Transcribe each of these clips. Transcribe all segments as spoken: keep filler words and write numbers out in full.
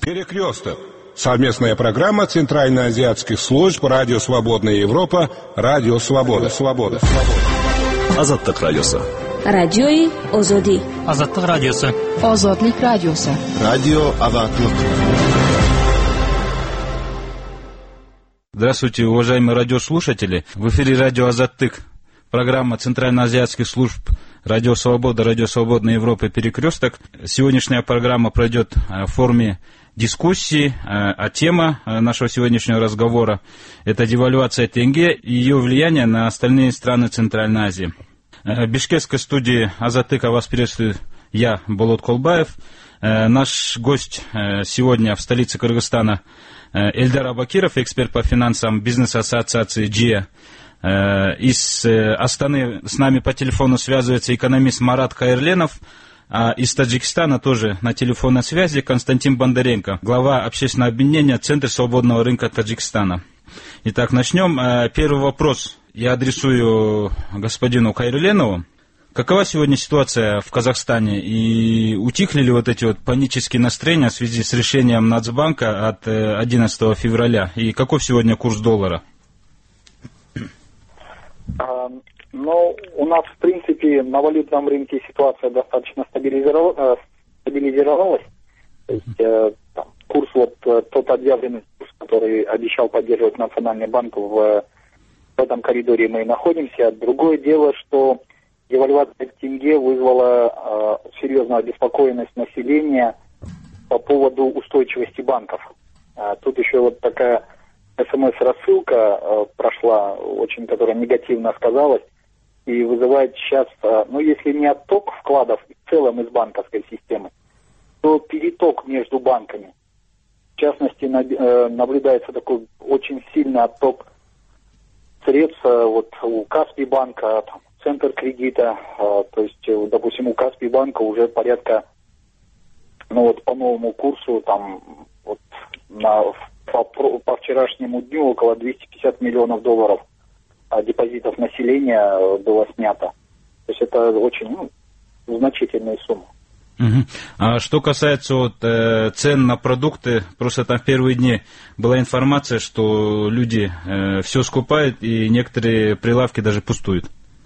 Перекресток. Совместная программа Центральноазиатских служб Радио Свободная Европа, Радио Свобода, Свобода. Азаттык радиосы. Радиои Озоди. Азаттык радиосы. Озодлик радиосы. Радио Азаттык. Здравствуйте, уважаемые радиослушатели. В эфире Радио Азаттык. Программа Центральноазиатских служб Радио Свобода, Радио Свободной Европы «Перекресток». Сегодняшняя программа пройдет в форме дискуссии, а тема нашего сегодняшнего разговора – это девальвация тенге и ее влияние на остальные страны Центральной Азии. В бишкекской студии Азаттыка вас приветствую я, Болот Колбаев. Наш гость сегодня в столице Кыргызстана Эльдар Абакиров, эксперт по финансам бизнес-ассоциации ДЖИА. Из Астаны с нами по телефону связывается экономист Марат Кайырленов, а из Таджикистана тоже на телефонной связи Константин Бондаренко, глава общественного объединения Центр свободного рынка Таджикистана. Итак, начнем. Первый вопрос я адресую господину Кайырленову. Какова сегодня ситуация в Казахстане и утихли ли вот эти вот панические настроения в связи с решением Нацбанка от одиннадцатого февраля? И каков сегодня курс доллара? Ну, у нас, в принципе, на валютном рынке ситуация достаточно стабилизировалась. стабилизировалась. То есть э, там, курс, вот тот объявленный курс, который обещал поддерживать Национальный банк, в, в этом коридоре мы и находимся. Другое дело, что девальвация тенге вызвала э, серьезную обеспокоенность населения по поводу устойчивости банков. А тут еще вот такая СМС-рассылка э, прошла, очень, которая негативно сказалась, и вызывает сейчас, э, ну, если не отток вкладов в целом из банковской системы, то переток между банками. В частности, на, э, наблюдается такой очень сильный отток средств, э, вот у Каспий банка, там, Центр кредита, э, то есть, э, допустим, у Каспий банка уже порядка, ну, вот по новому курсу, там, вот, на... По, по вчерашнему дню около двести пятьдесят миллионов долларов а, депозитов населения было снято. То есть это очень ну, значительные суммы. Угу. А что касается вот, э, цен на продукты, просто там в первые дни была информация, что люди э, все скупают и некоторые прилавки даже пустуют.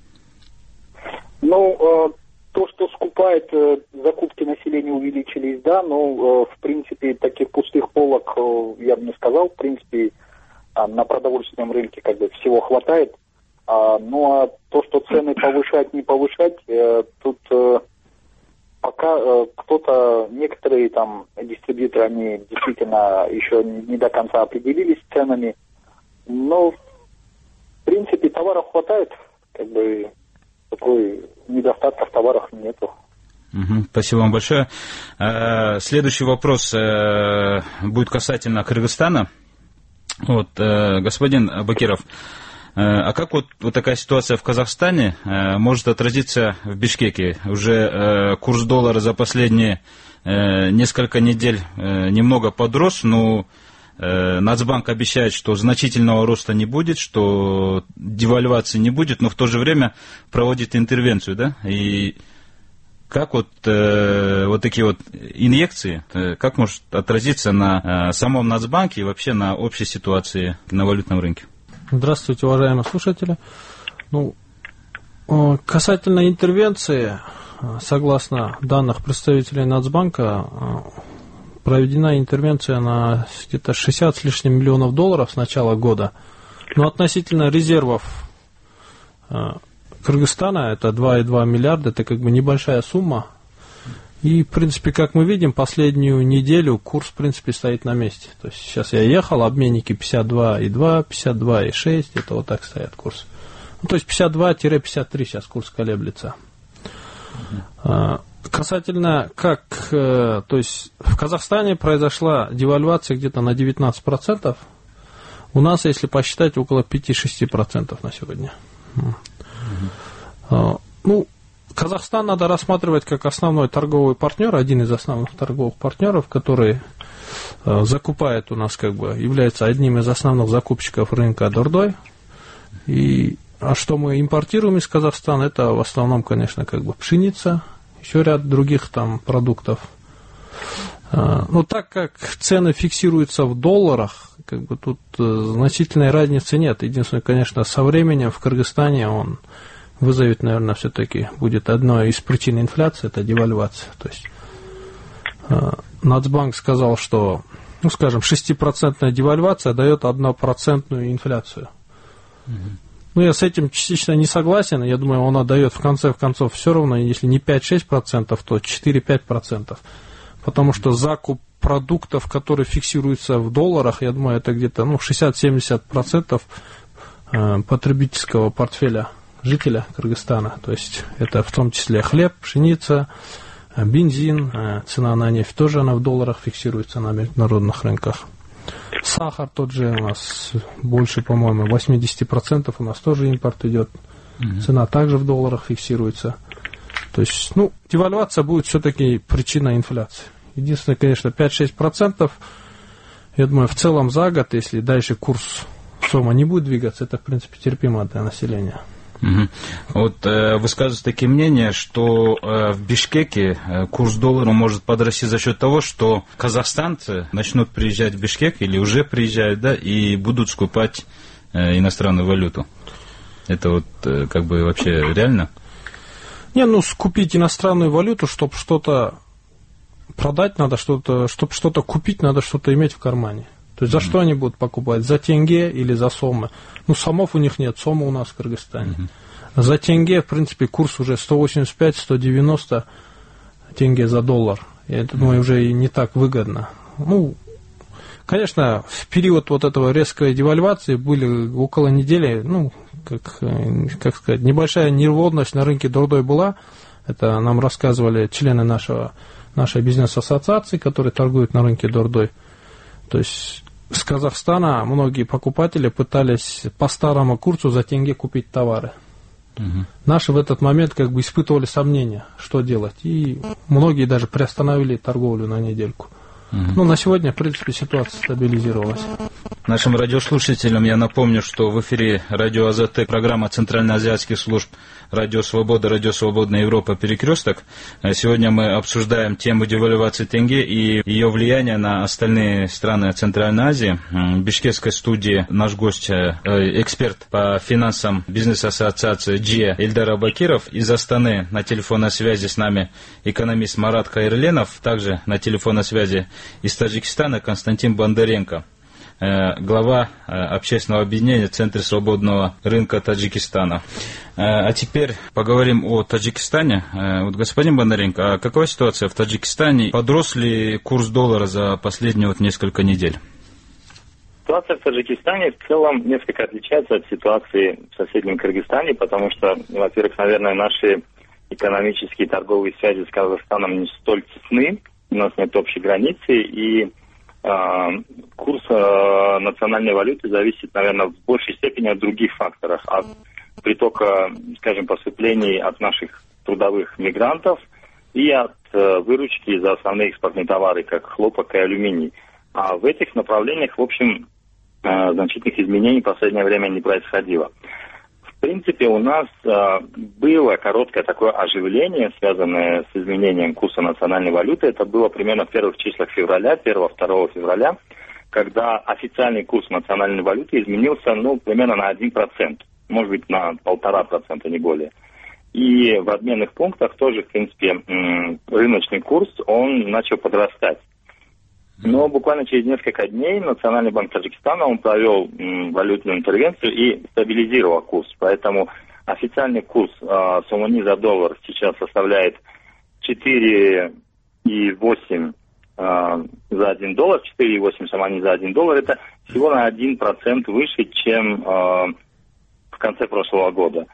Ну, э, то, что скупает, э, закупки населения увеличились, да, но, э, в принципе, таких пустых полок, э, я бы не сказал, в принципе, э, на продовольственном рынке как бы всего хватает. А, ну, а то, что цены повышать, не повышать, э, тут э, пока э, кто-то, некоторые там дистрибьюторы, они действительно еще не до конца определились с ценами, но, в принципе, товаров хватает, как бы, такой недостатка в товарах нету. Угу, спасибо вам большое. Следующий вопрос будет касательно Кыргызстана. Вот, господин Абакиров, а как вот, вот такая ситуация в Казахстане может отразиться в Бишкеке? Уже курс доллара за последние несколько недель немного подрос, но Нацбанк обещает, что значительного роста не будет, что девальвации не будет, но в то же время проводит интервенцию, да? И как вот, э, вот такие вот инъекции, э, как может отразиться на э, самом Нацбанке и вообще на общей ситуации на валютном рынке? Здравствуйте, уважаемые слушатели. Ну, касательно интервенции, согласно данных представителей Нацбанка, проведена интервенция на где-то шестьдесят с лишним миллионов долларов с начала года. Но относительно резервов Кыргызстана, это два и два миллиарда, это как бы небольшая сумма. И, в принципе, как мы видим, последнюю неделю курс, в принципе, стоит на месте. То есть сейчас я ехал, обменники пятьдесят два и два, пятьдесят два и шесть, это вот так стоят курс. Ну, то есть пятьдесят два - пятьдесят три сейчас курс колеблется. Uh-huh. Касательно как, то есть в Казахстане произошла девальвация где-то на девятнадцать процентов, у нас, если посчитать, около пять-шесть процентов на сегодня. Uh-huh. Ну, Казахстан надо рассматривать как основной торговый партнер, один из основных торговых партнеров, который закупает у нас, как бы, является одним из основных закупщиков рынка Дордой. И, а что мы импортируем из Казахстана, это в основном, конечно, как бы пшеница, еще ряд других там продуктов. Ну, так как цены фиксируются в долларах, как бы тут значительной разницы нет. Единственное, конечно, со временем в Кыргызстане он вызовет, наверное, все-таки будет одной из причин инфляции, это девальвация. То есть Нацбанк сказал, что, ну, скажем, шестипроцентная девальвация дает однопроцентную инфляцию. Mm-hmm. Ну, я с этим частично не согласен. Я думаю, она дает в конце концов все равно, если не пять-шесть процентов, то четыре-пять процентов. Потому что закуп продуктов, которые фиксируются в долларах, я думаю, это где-то ну, шестьдесят-семьдесят процентов потребительского портфеля жителя Кыргызстана. То есть это в том числе хлеб, пшеница, бензин, цена на нефть тоже она в долларах фиксируется на международных рынках. Сахар тот же у нас больше, по-моему, восемьдесят процентов у нас тоже импорт идет. Mm-hmm. Цена также в долларах фиксируется. То есть, ну, девальвация будет все-таки причиной инфляции. Единственное, конечно, пять-шесть процентов, я думаю, в целом за год, если дальше курс СОМа не будет двигаться, это, в принципе, терпимо для населения. Угу. Вот э, высказываются такие мнения, что э, в Бишкеке э, курс доллара может подрасти за счет того, что казахстанцы начнут приезжать в Бишкек или уже приезжают, да, и будут скупать э, иностранную валюту. Это вот э, как бы вообще реально? Не, ну скупить иностранную валюту, чтобы что-то продать надо, что-то, чтобы что-то купить, надо что-то иметь в кармане. То есть за mm-hmm. что они будут покупать? За тенге или за сомы? Ну, сомов у них нет, сома у нас в Кыргызстане. Mm-hmm. За тенге, в принципе, курс уже сто восемьдесят пять - сто девяносто тенге за доллар. Я думаю, mm-hmm. уже и не так выгодно. Ну, конечно, в период вот этого резкой девальвации были около недели, ну, как, как сказать, небольшая нервозность на рынке дордой была. Это нам рассказывали члены нашего, нашей бизнес-ассоциации, которые торгуют на рынке дордой. То есть с Казахстана многие покупатели пытались по старому курсу за тенге купить товары. Угу. Наши в этот момент как бы испытывали сомнения, что делать. И многие даже приостановили торговлю на недельку. Угу. Ну, на сегодня, в принципе, ситуация стабилизировалась. Нашим радиослушателям я напомню, что в эфире радио АЗТ, программа Центральноазиатских служб Радио Свобода, Радио Свободная Европа, Перекресток. Сегодня мы обсуждаем тему девальвации тенге и ее влияние на остальные страны Центральной Азии. В бишкекской студии наш гость, эксперт по финансам бизнес-ассоциации ДЖИА Ильдар Абакиров. Из Астаны на телефонной связи с нами экономист Марат Кайрленов. Также на телефонной связи из Таджикистана Константин Бондаренко, глава общественного объединения Центра свободного рынка Таджикистана. А теперь поговорим о Таджикистане. Вот, господин Бондаренко, а какова ситуация в Таджикистане? Подрос ли курс доллара за последние вот несколько недель? Ситуация в Таджикистане в целом несколько отличается от ситуации в соседнем Кыргызстане, потому что, во-первых, наверное, наши экономические и торговые связи с Казахстаном не столь тесны, у нас нет общей границы, и курс э, национальной валюты зависит, наверное, в большей степени от других факторов, от притока, скажем, поступлений от наших трудовых мигрантов и от э, выручки за основные экспортные товары, как хлопок и алюминий. А в этих направлениях, в общем, э, значительных изменений в последнее время не происходило. В принципе, у нас э, было короткое такое оживление, связанное с изменением курса национальной валюты. Это было примерно в первых числах февраля, первого-второго февраля, когда официальный курс национальной валюты изменился, ну, примерно на один процент, может быть, на полтора процента, не более. И в обменных пунктах тоже, в принципе, рыночный курс, он начал подрастать. Но буквально через несколько дней Национальный банк Таджикистана он провел м, валютную интервенцию и стабилизировал курс. Поэтому официальный курс э, сомони за доллар сейчас составляет четыре и восемь э, за один доллар, четыре и восемь сомони за один доллар. Это всего на один процент выше, чем э, в конце прошлого года.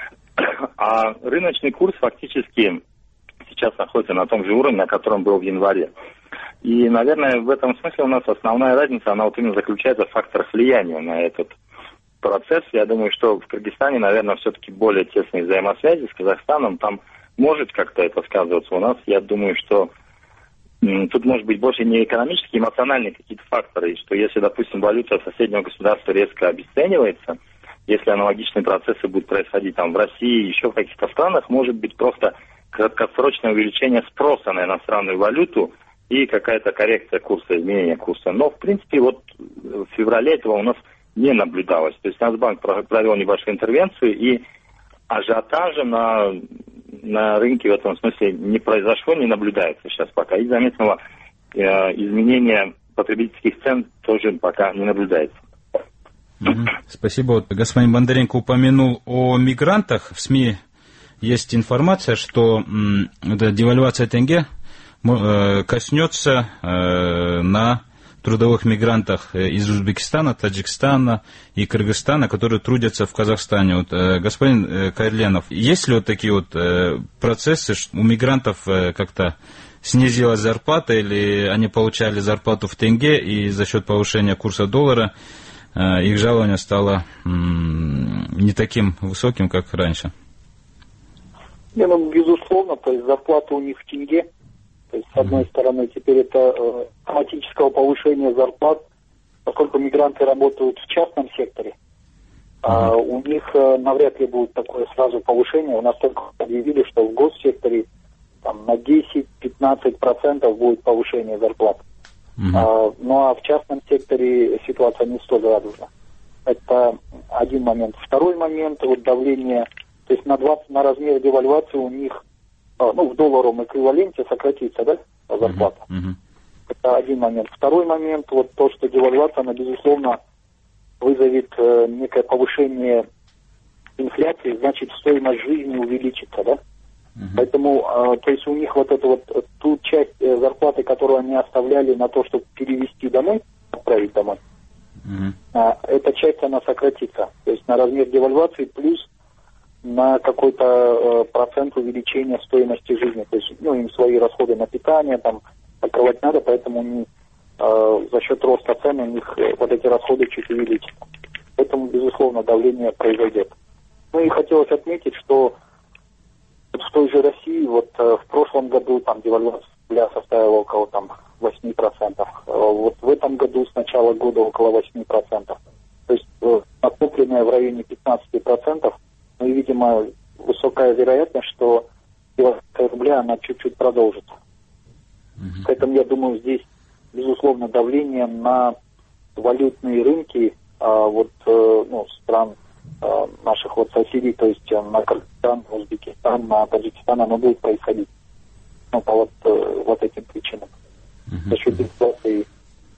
А рыночный курс фактически сейчас находится на том же уровне, на котором был в январе. И, наверное, в этом смысле у нас основная разница, она вот именно заключается в факторах влияния на этот процесс. Я думаю, что в Кыргызстане, наверное, все-таки более тесные взаимосвязи с Казахстаном. Там может как-то это сказываться. У нас, я думаю, что м, тут может быть больше не экономические, эмоциональные какие-то факторы. И что если, допустим, валюта соседнего государства резко обесценивается, если аналогичные процессы будут происходить там в России, еще в каких-то странах, может быть просто краткосрочное увеличение спроса на иностранную валюту, и какая-то коррекция курса, изменение курса. Но, в принципе, вот в феврале этого у нас не наблюдалось. То есть Нацбанк провел небольшую интервенцию, и ажиотажа на, на рынке в этом смысле не произошло, не наблюдается сейчас пока. И заметного э, изменения потребительских цен тоже пока не наблюдается. Mm-hmm. Спасибо. Вот господин Бондаренко упомянул о мигрантах. В СМИ есть информация, что м, девальвация тенге э, коснется э, на трудовых мигрантах из Узбекистана, Таджикистана и Кыргызстана, которые трудятся в Казахстане. Вот, э, господин э, Кайрленов, есть ли вот такие вот э, процессы, что у мигрантов э, как-то снизилась зарплата, или они получали зарплату в тенге, и за счет повышения курса доллара э, их жалование стало м- не таким высоким, как раньше? Не, ну, безусловно, то есть зарплата у них в тенге. То есть, с одной стороны, теперь это э, автоматического повышения зарплат, поскольку мигранты работают в частном секторе, а у них э, навряд ли будет такое сразу повышение. У нас только объявили, что в госсекторе там, на десять-пятнадцать процентов будет повышение зарплат. Uh-huh. А, ну а в частном секторе ситуация не столь радужна. Это один момент. Второй момент, вот давление, то есть на, двадцать, на размер девальвации у них, ну, в долларовом эквиваленте сократится, да, зарплата. Uh-huh. Uh-huh. Это один момент. Второй момент, вот то, что девальвация, она, безусловно, вызовет э, некое повышение инфляции, значит, стоимость жизни увеличится, да. Uh-huh. Поэтому, э, то есть у них вот эту вот ту часть э, зарплаты, которую они оставляли на то, чтобы перевести домой, отправить домой, uh-huh. э, эта часть, она сократится. То есть на размер девальвации плюс на какой-то э, процент увеличения стоимости жизни. То есть, ну, им свои расходы на питание там покрывать надо, поэтому они, э, за счет роста цен у них э, вот эти расходы чуть увеличатся. Поэтому, безусловно, давление произойдет. Ну и хотелось отметить, что в той же России вот э, в прошлом году там девальвация составила около там восемь процентов. Э, вот в этом году с начала года около восемь процентов. То есть э, накопленное в районе пятнадцать процентов. Ну и, видимо, высокая вероятность, что девальвация рубля, она чуть-чуть продолжится. Uh-huh. Поэтому, я думаю, здесь, безусловно, давление на валютные рынки а, вот, э, ну, стран а, наших вот соседей, то есть на Кыргызстан, Узбекистан, на Таджикистан, оно будет происходить. Ну, по вот, э, вот этим причинам. Uh-huh. За счет инфляции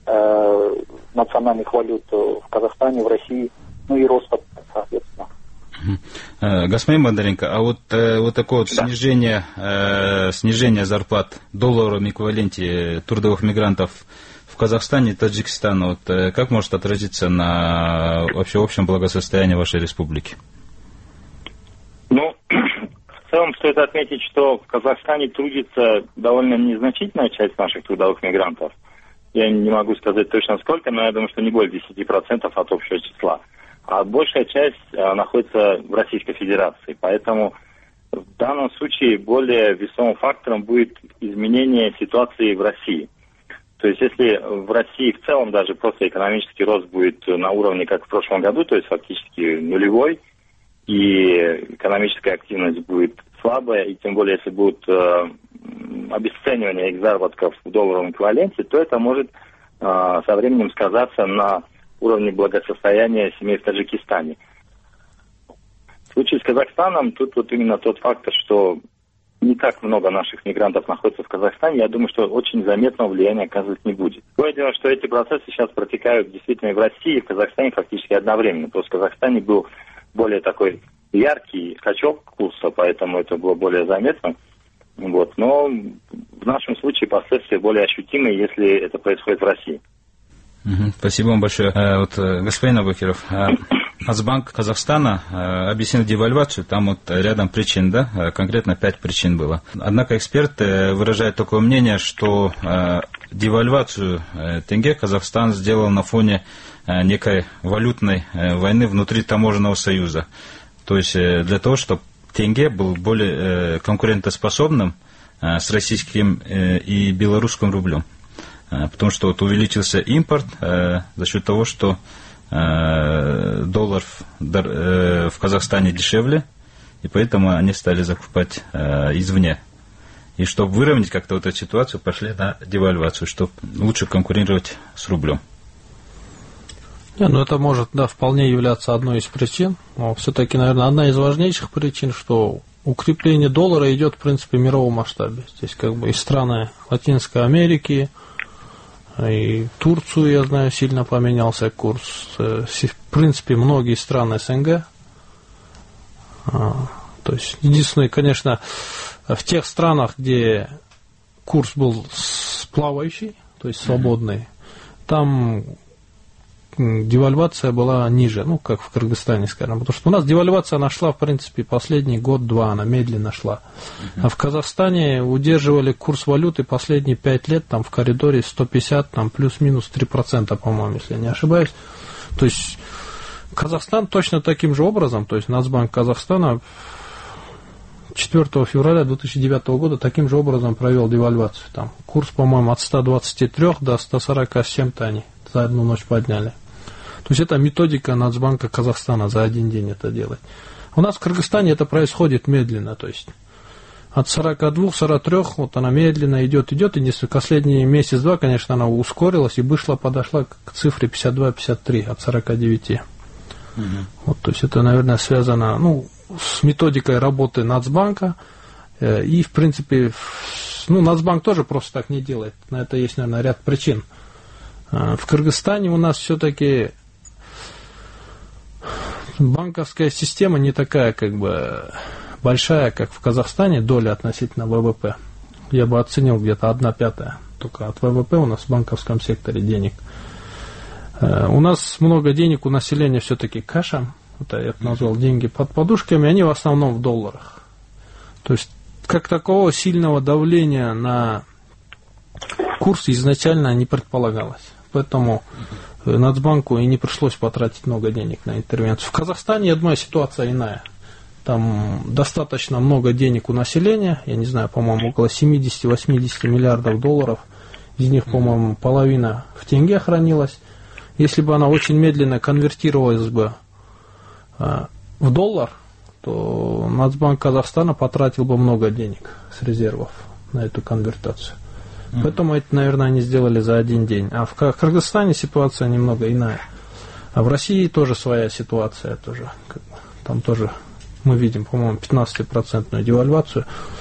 э, национальных валют в Казахстане, в России, ну и роста, соответственно. Господин Бондаренко, а вот, э, вот такое вот да. снижение, э, снижение зарплат в долларовом эквиваленте трудовых мигрантов в Казахстане и Таджикистане, вот, э, как может отразиться на вообще общем благосостоянии вашей республики? Ну, в целом стоит отметить, что в Казахстане трудится довольно незначительная часть наших трудовых мигрантов. Я не могу сказать точно сколько, но я думаю, что не более десять процентов от общего числа. А большая часть а, находится в Российской Федерации. Поэтому в данном случае более весомым фактором будет изменение ситуации в России. То есть если в России в целом даже просто экономический рост будет на уровне, как в прошлом году, то есть фактически нулевой, и экономическая активность будет слабая, и тем более если будет э, обесценивание их заработков в долларовом эквиваленте, то это может э, со временем сказаться на уровне благосостояния семей в Таджикистане. В случае с Казахстаном, тут вот именно тот фактор, что не так много наших мигрантов находится в Казахстане, я думаю, что очень заметного влияния оказывать не будет. Другое дело, что эти процессы сейчас протекают действительно и в России, и в Казахстане фактически одновременно. Просто в Казахстане был более такой яркий скачок курса, поэтому это было более заметно. Вот. Но в нашем случае последствия более ощутимые, если это происходит в России. Спасибо вам большое. Вот, господин Абакиров, Нацбанк Казахстана объяснил девальвацию, там вот рядом причин, да, конкретно пять причин было. Однако эксперты выражают такое мнение, что девальвацию тенге Казахстан сделал на фоне некой валютной войны внутри таможенного союза. То есть для того, чтобы тенге был более конкурентоспособным с российским и белорусским рублем. Потому что вот увеличился импорт э, за счет того, что э, доллар в, э, в Казахстане дешевле, и поэтому они стали закупать э, извне. И чтобы выровнять как-то вот эту ситуацию, пошли на девальвацию, чтобы лучше конкурировать с рублем. Не, ну это может, да, вполне являться одной из причин. Но все-таки, наверное, одна из важнейших причин, что укрепление доллара идет, в принципе, в мировом масштабе. Здесь как бы и страны Латинской Америки, и Турцию, я знаю, сильно поменялся курс. В принципе, многие страны СНГ. То есть, единственное, конечно, в тех странах, где курс был плавающий, то есть свободный, там девальвация была ниже, ну, как в Кыргызстане, скажем. Потому что у нас девальвация нашла, в принципе, последний год-два, она медленно шла. А в Казахстане удерживали курс валюты последние пять лет, там, в коридоре сто пятьдесят, там, плюс-минус три процента, по-моему, если я не ошибаюсь. То есть, Казахстан точно таким же образом, то есть, Нацбанк Казахстана четвёртого февраля две тысячи девятого года таким же образом провел девальвацию. Там, курс, по-моему, от ста двадцати трёх до ста сорока с чем-то они за одну ночь подняли. То есть это методика Нацбанка Казахстана за один день это делать. У нас в Кыргызстане это происходит медленно, то есть от сорока двух — сорока трёх вот она медленно идет, идет, и несколько последние месяц-два, конечно, она ускорилась и вышла, подошла к цифре пятьдесят два — пятьдесят три от сорока девяти. Угу. Вот, то есть это, наверное, связано, ну, с методикой работы Нацбанка, и, в принципе, ну, Нацбанк тоже просто так не делает, на это есть, наверное, ряд причин. В Кыргызстане у нас все-таки банковская система не такая, как бы, большая, как в Казахстане, доля относительно ВВП. Я бы оценил где-то одна пятая только от ВВП у нас в банковском секторе денег. У нас много денег у населения все-таки кэшем, вот я это назвал деньги под подушками, они в основном в долларах. То есть, как такого сильного давления на курс изначально не предполагалось. Поэтому Нацбанку и не пришлось потратить много денег на интервенцию. В Казахстане, я думаю, ситуация иная. Там достаточно много денег у населения, я не знаю, по-моему, около семьдесят-восемьдесят миллиардов долларов. Из них, по-моему, половина в тенге хранилась. Если бы она очень медленно конвертировалась бы в доллар, то Нацбанк Казахстана потратил бы много денег с резервов на эту конвертацию. Mm-hmm. Поэтому это, наверное, они сделали за один день. А в Кыргызстане ситуация немного иная. А в России тоже своя ситуация. Тоже, как бы, там тоже мы видим, по-моему, пятнадцатипроцентную девальвацию.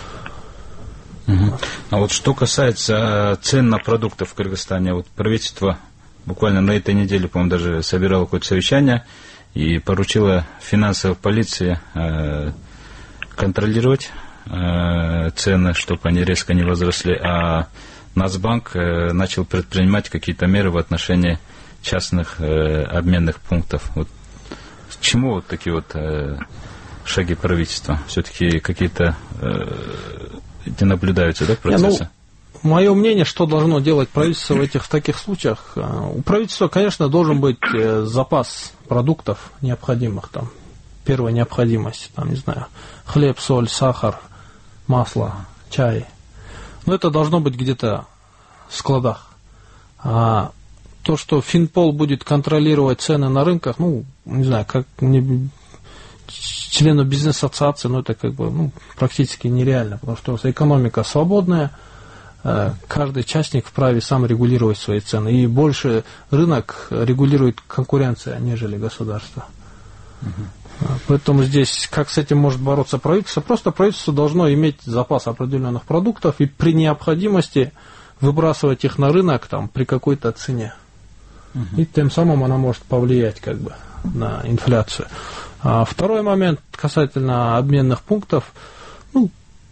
Mm-hmm. А вот что касается цен на продукты в Кыргызстане, вот правительство буквально на этой неделе, по-моему, даже собирало какое-то совещание и поручило финансовой полиции э, контролировать э, цены, чтобы они резко не возросли, а Нацбанк э, начал предпринимать какие-то меры в отношении частных э, обменных пунктов. Вот, к чему вот такие вот э, шаги правительства? Все-таки какие-то э, не наблюдаются, да, процессы? Ну, мое мнение, что должно делать правительство в этих в таких случаях? У правительства, конечно, должен быть запас продуктов необходимых, там, первой необходимости, там, не знаю, хлеб, соль, сахар, масло, чай. Но это должно быть где-то в складах. А то, что Финпол будет контролировать цены на рынках, ну, не знаю, как мне, члену бизнес-ассоциации, ну, это как бы, ну, практически нереально, потому что экономика свободная, каждый частник вправе сам регулировать свои цены. И больше рынок регулирует конкуренция, нежели государство. Угу. Поэтому здесь, как с этим может бороться правительство? Просто правительство должно иметь запас определенных продуктов и при необходимости выбрасывать их на рынок там, при какой-то цене. Угу. И тем самым она может повлиять как бы, на инфляцию. А второй момент касательно обменных пунктов. Ну,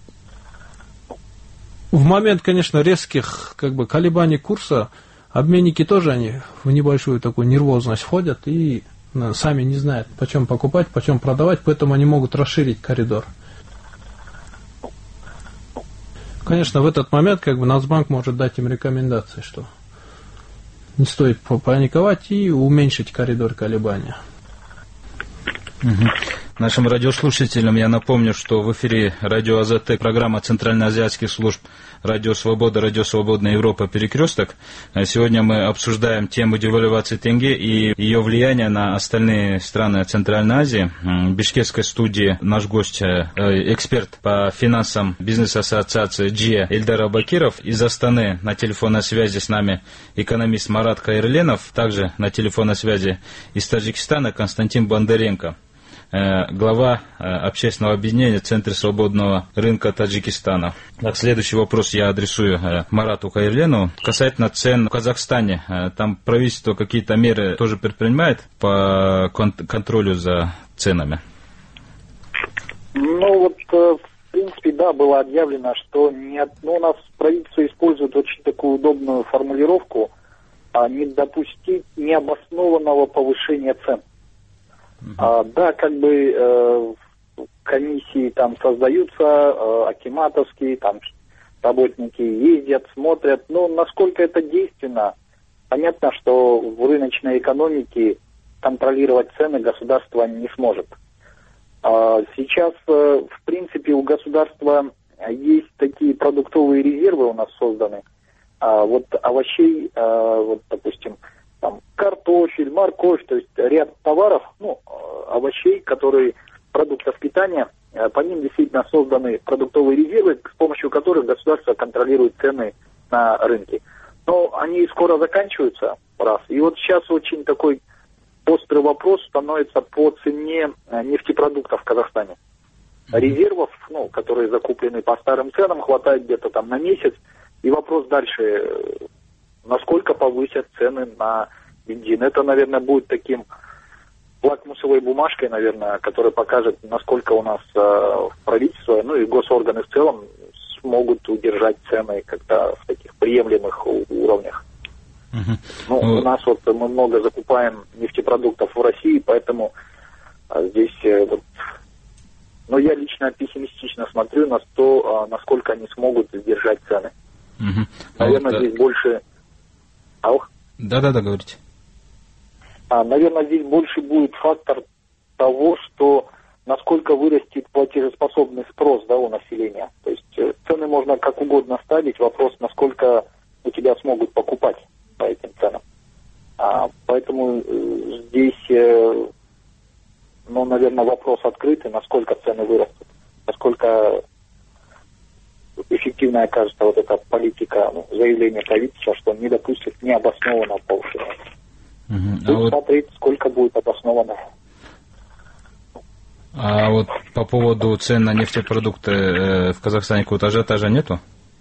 в момент, конечно, резких как бы, колебаний курса обменники тоже они в небольшую такую нервозность входят и ну, сами не знают, почем покупать, почем продавать, поэтому они могут расширить коридор. Конечно, в этот момент как бы, Нацбанк может дать им рекомендации, что не стоит паниковать и уменьшить коридор колебания. Угу. Нашим радиослушателям я напомню, что в эфире радио АЗТ, программа Центральноазиатских служб Радио Свобода, Радио Свободная Европа, Перекресток. Сегодня мы обсуждаем тему девальвации тенге и ее влияние на остальные страны Центральной Азии. В бишкекской студии наш гость, эксперт по финансам бизнес-ассоциации ДЖИА Эльдар Абакиров. Из Астаны на телефонной связи с нами экономист Марат Кайрленов. Также на телефонной связи из Таджикистана Константин Бондаренко, глава общественного объединения Центра свободного рынка Таджикистана. Так, следующий вопрос я адресую Марату Кайрлену. Касательно цен в Казахстане, там правительство какие-то меры тоже предпринимает по контролю за ценами? Ну вот, в принципе, да, было объявлено, что не от... ну, у нас правительство использует очень такую удобную формулировку, а не допустить необоснованного повышения цен. А, да, как бы э, комиссии там создаются, э, акиматовские, там работники ездят, смотрят, но насколько это действенно, понятно, что в рыночной экономике контролировать цены государство не сможет. А, сейчас, э, в принципе, у государства есть такие продуктовые резервы у нас созданы, а, вот овощей, а, вот, допустим, там, картофель, морковь, то есть ряд товаров, ну, овощей, которые, продуктов питания, по ним действительно созданы продуктовые резервы, с помощью которых государство контролирует цены на рынке. Но они скоро заканчиваются, раз. И вот сейчас очень такой острый вопрос становится по цене нефтепродуктов в Казахстане. Резервов, ну, которые закуплены по старым ценам, хватает где-то там на месяц. И вопрос дальше, насколько повысят цены на бензин. Это, наверное, будет таким лакмусовой бумажкой, наверное, которая покажет, насколько у нас э, правительство, ну и госорганы в целом смогут удержать цены как-то в таких приемлемых уровнях. Uh-huh. Ну, uh-huh. У нас вот мы много закупаем нефтепродуктов в России, поэтому э, здесь э, вот, но я лично пессимистично смотрю на то, э, насколько они смогут сдержать цены. Uh-huh. Наверное, вот, здесь больше... Ах? Да-да-да, говорите. А, наверное, здесь больше будет фактор того, что насколько вырастет платежеспособный спрос, да, у населения. То есть э, цены можно как угодно ставить, вопрос, насколько у тебя смогут покупать по этим ценам. А, поэтому э, здесь, э, ну, наверное, вопрос открытый, насколько цены вырастут, насколько эффективной окажется вот эта политика, ну, заявление правительства, что не допустит необоснованного повышения. Uh-huh. Тут а вот... смотреть, сколько будет обосновано. А вот по поводу цен на нефтепродукты э, в Казахстане какого-то ажиотажа нету?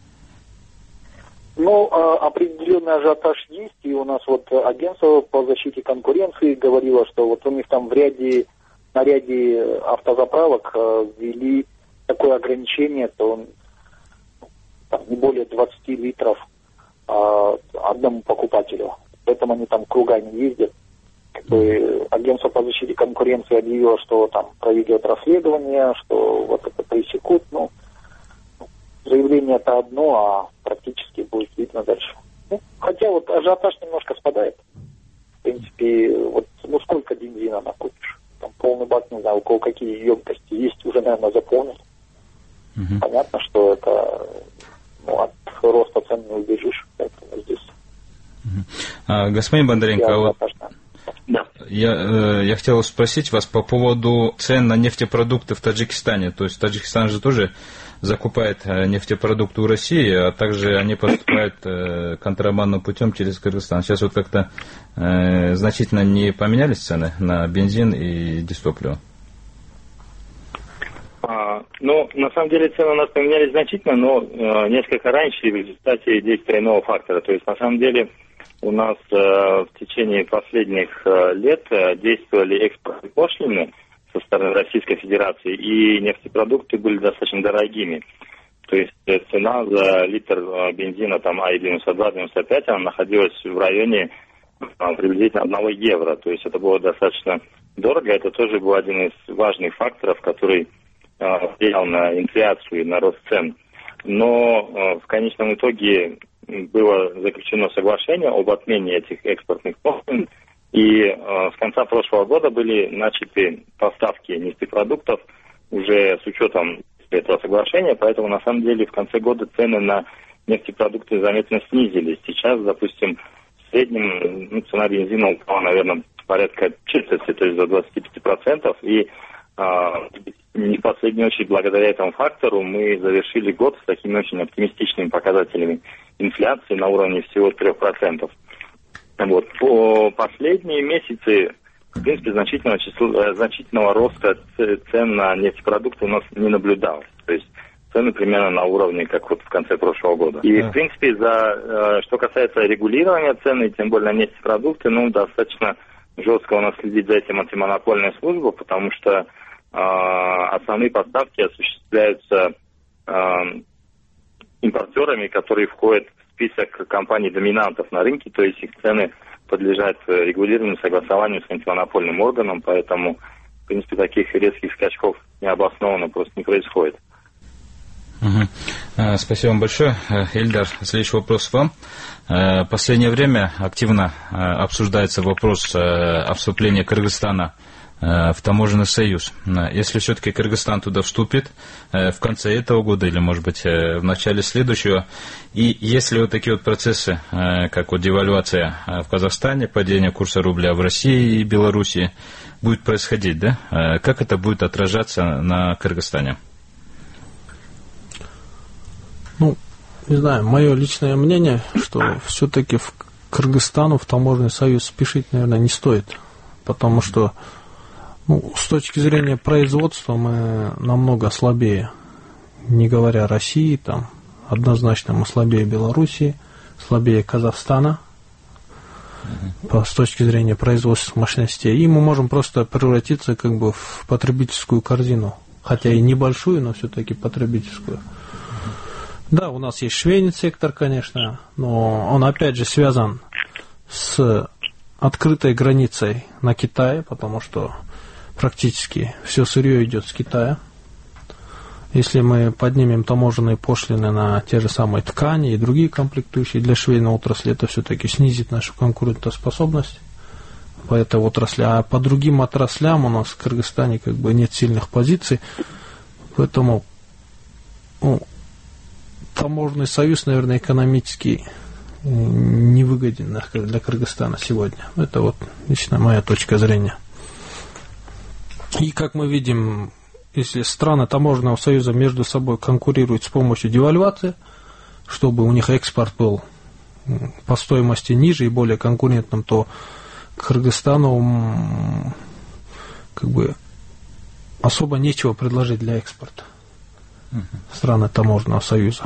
Ну, э, определенный ажиотаж есть, и у нас вот агентство по защите конкуренции говорило, что вот у них там в ряде, на ряде автозаправок э, ввели такое ограничение, то он там, не более двадцать литров э, одному покупателю. Поэтому они там кругами ездят. Как бы агентство по защите конкуренции объявило, что там проведет расследование, что вот это пресекут. Ну, заявление это одно, а практически будет видно дальше. Ну, хотя вот ажиотаж немножко спадает. В принципе, вот ну сколько бензина накупишь? Там полный бак, не знаю, у кого какие емкости есть, уже, наверное, заполнить. Uh-huh. Понятно, что это ну, от роста цен не убежишь, поэтому здесь. А, господин Бондаренко, я, вот да. я, э, я хотел спросить вас по поводу цен на нефтепродукты в Таджикистане. То есть Таджикистан же тоже закупает нефтепродукты у России, а также они поступают э, контрабандным путем через Кыргызстан. Сейчас вот как-то э, значительно не поменялись цены на бензин и дизтопливо? А, ну, на самом деле цены у нас поменялись значительно, но э, несколько раньше в результате действия иного фактора. То есть на самом деле у нас э, в течение последних э, лет э, действовали экспортные пошлины со стороны Российской Федерации, и нефтепродукты были достаточно дорогими. То есть э, цена за литр э, бензина там АИ девяносто два девяносто пять, она находилась в районе э, приблизительно одного евро. То есть это было достаточно дорого. Это тоже был один из важных факторов, который э, влиял на инфляцию и на рост цен. Но э, в конечном итоге было заключено соглашение об отмене этих экспортных пошлин, И э, с конца прошлого года были начаты поставки нефтепродуктов уже с учетом этого соглашения, поэтому на самом деле в конце года цены на нефтепродукты заметно снизились. Сейчас, допустим, в среднем ну, цена бензина упала, наверное, порядка четверти, то есть до двадцати пяти процентов. И а, не в последнюю очередь благодаря этому фактору мы завершили год с такими очень оптимистичными показателями инфляции на уровне всего трех процентов. Вот. По последние месяцы, в принципе, значительного, числа, значительного роста цен на нефтепродукты у нас не наблюдалось. То есть цены примерно на уровне, как вот в конце прошлого года. И, да. в принципе, за, что касается регулирования цен, и тем более на нефтепродукты, ну, достаточно жестко у нас следит за этим антимонопольная служба, потому что э, основные поставки осуществляются э, импортерами, которые входят в список компаний-доминантов на рынке, то есть их цены подлежат регулированию, согласованию с антимонопольным органом, поэтому, в принципе, таких резких скачков необоснованно просто не происходит. Угу. Спасибо вам большое. Ильдар, следующий вопрос вам. В последнее время активно обсуждается вопрос о вступлении Кыргызстана в таможенный союз. Если все-таки Кыргызстан туда вступит в конце этого года или, может быть, в начале следующего, и если вот такие вот процессы, как вот девальвация в Казахстане, падение курса рубля в России и Белоруссии будет происходить, да, как это будет отражаться на Кыргызстане? Ну, не знаю, мое личное мнение, что все-таки в Кыргызстану в таможенный союз спешить, наверное, не стоит, потому что ну, с точки зрения производства мы намного слабее, не говоря о России, там однозначно мы слабее Белоруссии, слабее Казахстана по, с точки зрения производства мощностей, и мы можем просто превратиться как бы в потребительскую корзину, хотя и небольшую, но все-таки потребительскую. Да, у нас есть швейный сектор, конечно, но он опять же связан с открытой границей на Китае, потому что практически все сырье идет с Китая. Если мы поднимем таможенные пошлины на те же самые ткани и другие комплектующие для швейной отрасли, это все-таки снизит нашу конкурентоспособность по этой отрасли. А по другим отраслям у нас в Кыргызстане как бы нет сильных позиций, поэтому ну, таможенный союз, наверное, экономически невыгоден для Кыргызстана сегодня. Это вот лично моя точка зрения. И как мы видим, если страны таможенного союза между собой конкурируют с помощью девальвации, чтобы у них экспорт был по стоимости ниже и более конкурентным, то Кыргызстану как бы особо нечего предложить для экспорта страны таможенного союза.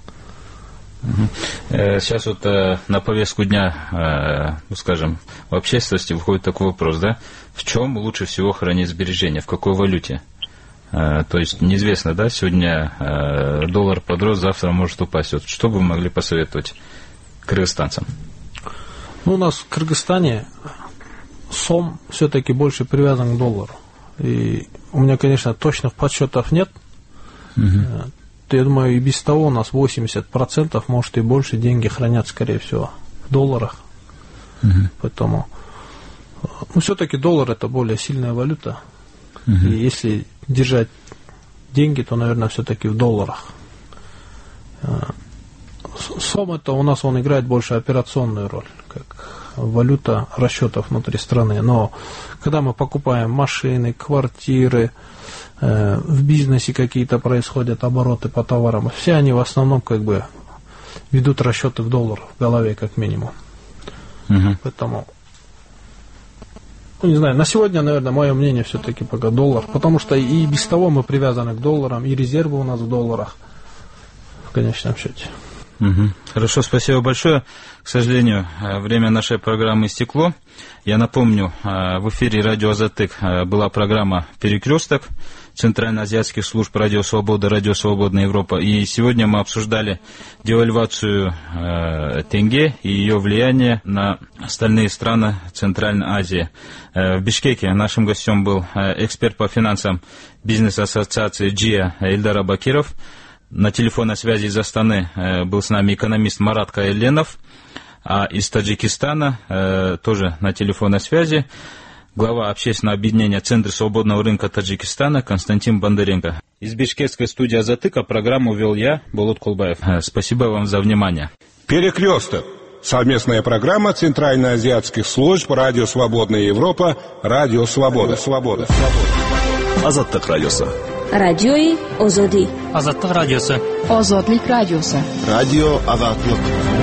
Сейчас вот на повестку дня, ну, скажем, в общественности выходит такой вопрос, да? В чем лучше всего хранить сбережения, в какой валюте? То есть неизвестно, да, сегодня доллар подрос, завтра может упасть. Вот что бы вы могли посоветовать кыргызстанцам? Ну, у нас в Кыргызстане сом все-таки больше привязан к доллару. И у меня, конечно, точных подсчетов нет. Угу. Я думаю, и без того у нас восемьдесят процентов, может и больше, деньги хранят, скорее всего, в долларах. Угу. Поэтому, ну, все-таки доллар это более сильная валюта. Угу. И если держать деньги, то, наверное, все-таки в долларах. Сом это у нас он играет больше операционную роль, как валюта расчетов внутри страны. Но когда мы покупаем машины, квартиры, в бизнесе какие-то происходят обороты по товарам, все они в основном как бы ведут расчеты в долларах в голове как минимум. Угу. Поэтому, ну, не знаю, на сегодня, наверное, мое мнение все-таки пока доллар, потому что и без того мы привязаны к долларам, и резервы у нас в долларах в конечном счете. Угу. Хорошо, спасибо большое. К сожалению, время нашей программы истекло. Я напомню, в эфире радио Азаттык была программа «Перекресток» Центральноазиатских служб Радио Свобода, Радио Свободная Европа. И сегодня мы обсуждали девальвацию э, тенге и ее влияние на остальные страны Центральной Азии. Э, в Бишкеке нашим гостем был э, эксперт по финансам бизнес-ассоциации ДЖИА Ильдар Абакиров. На телефонной связи из Астаны э, был с нами экономист Марат Каэленов. А из Таджикистана э, тоже на телефонной связи глава общественного объединения Центра свободного рынка Таджикистана Константин Бондаренко. Из бишкекской студии «Азаттыка» программу вел я, Болот Кулбаев. Спасибо вам за внимание. Перекресток. Совместная программа Центральноазиатских служб Радио Свободная Европа, Радио Свобода. Свобода. Азаттык радиосы. Радиои Озоди. Азаттык радиосы. Озодлик радиосы. Радио Азаттык.